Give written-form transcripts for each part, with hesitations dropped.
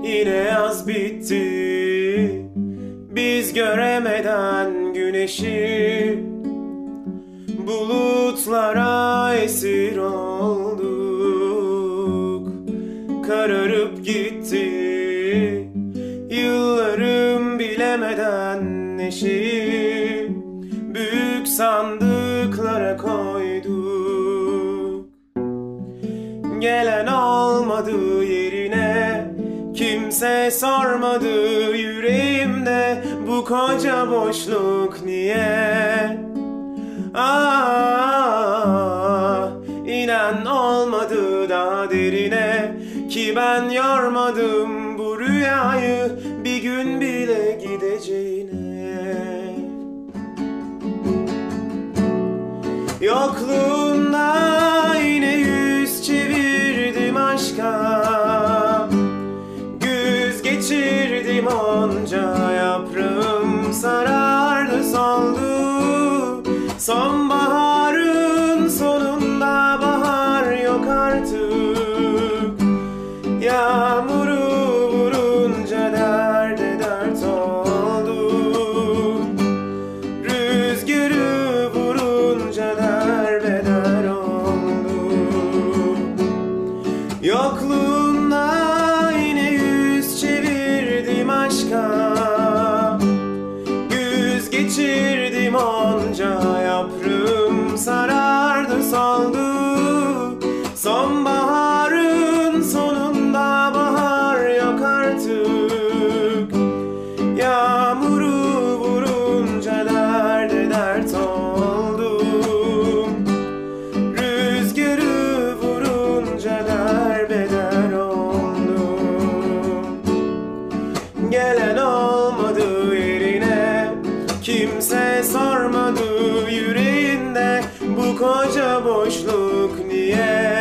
Yine yaz bitti, biz göremeden güneşi. Bulutlara esir olduk, kararıp gitti yıllarım bilemeden neşeyi. Büyük sandıklara koyduk, gelen olmadı yerine. Kimse sormadı yüreğimde, bu koca boşluk niye? İnan olmadı daha derine, ki ben yormadım bu rüyayı bir gün bile gideceğine. Yokluğunda yine yüz çevirdim aşka, güz geçirdim onca yaprağım sarardı soldu. Sonbaharın sonunda bahar yok artık. Yağmuru vurunca derde dert oldum. Rüzgarı vurunca derbeder oldum. Yokluğunda yine yüz çevirdim aşka, güz geçirdim onca yaprağım sarardı soldu. Sonbaharın sonunda bahar yok artık. Yağmuru vurunca derde dert oldum. Rüzgarı vurunca derbeder oldum. Gelen olmadı yerine, kimse sormadı yüreğinde, bu koca boşluk niye?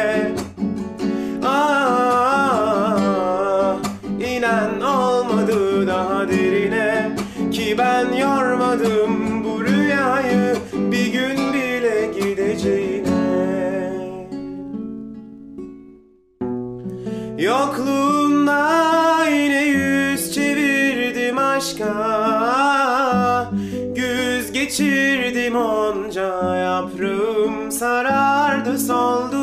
İnan olmadı daha derine, ki ben yormadım bu rüyayı bir gün bile gideceğine. Yokluğunda yine yüz çevirdim aşka, güz geçirdim onca yaprağım sarardı soldu.